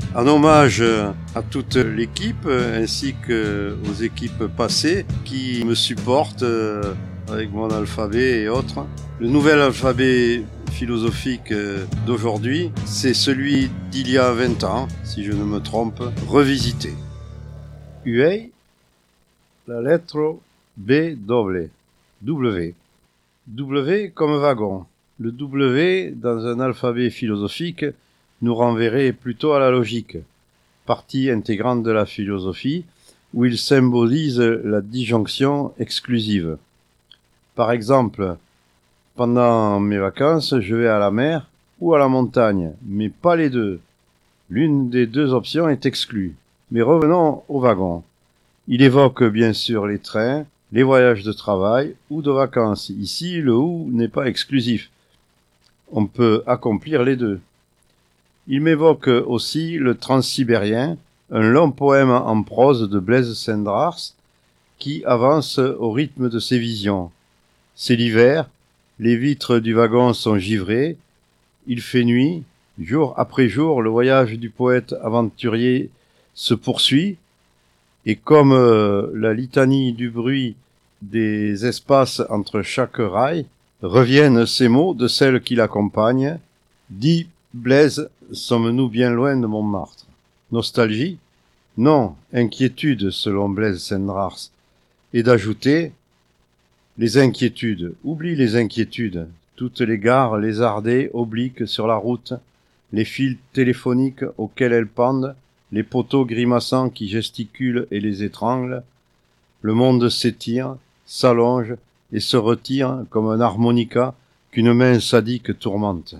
En hommage à toute l'équipe ainsi qu'aux équipes passées qui me supportent avec mon alphabet et autres. Le nouvel alphabet philosophique d'aujourd'hui, c'est celui d'il y a 20 ans, si je ne me trompe, revisité. UA, la lettre B W. W. W comme wagon. Le W dans un alphabet philosophique nous renverrait plutôt à la logique, partie intégrante de la philosophie, où il symbolise la disjonction exclusive. Par exemple, pendant mes vacances, je vais à la mer ou à la montagne, mais pas les deux. L'une des deux options est exclue. Mais revenons au wagon. Il évoque bien sûr les trains, les voyages de travail ou de vacances. Ici, le ou n'est pas exclusif. On peut accomplir les deux. Il m'évoque aussi le Transsibérien, un long poème en prose de Blaise Cendrars qui avance au rythme de ses visions. C'est l'hiver, les vitres du wagon sont givrées, il fait nuit, jour après jour, le voyage du poète aventurier se poursuit, et comme la litanie du bruit des espaces entre chaque rail, reviennent ces mots de celle qui l'accompagne. Dit Blaise, sommes-nous bien loin de Montmartre? Nostalgie? Non, inquiétude selon Blaise Cendrars. Et d'ajouter, les inquiétudes, oublie les inquiétudes, toutes les gares lézardées obliques sur la route, les fils téléphoniques auxquels elles pendent, les poteaux grimaçants qui gesticulent et les étranglent, le monde s'étire, s'allonge et se retire comme un harmonica qu'une main sadique tourmente.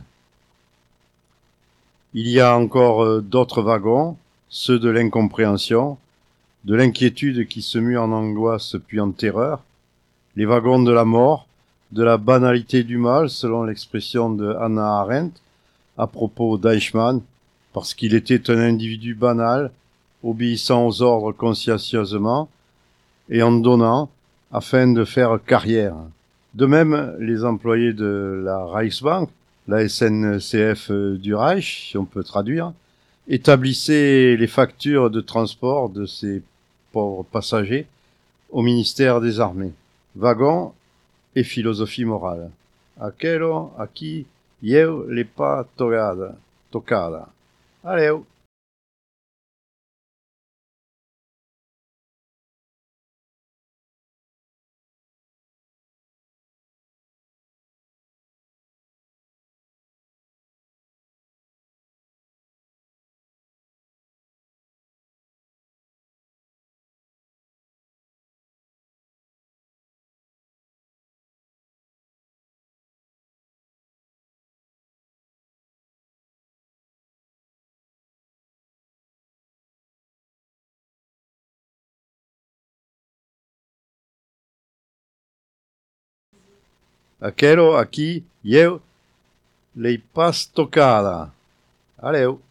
Il y a encore d'autres wagons, ceux de l'incompréhension, de l'inquiétude qui se mue en angoisse puis en terreur, les wagons de la mort, de la banalité du mal, selon l'expression de Hannah Arendt, à propos d'Eichmann, parce qu'il était un individu banal, obéissant aux ordres consciencieusement et en donnant afin de faire carrière. De même, les employés de la Reichsbank, la SNCF du Reich, si on peut traduire, établissaient les factures de transport de ces pauvres passagers au ministère des Armées. Wagon et philosophie morale. Aquello a qui eu l'ai pas tocada. Allez. Aquello a qui eu l'ai pas tocada. Allez.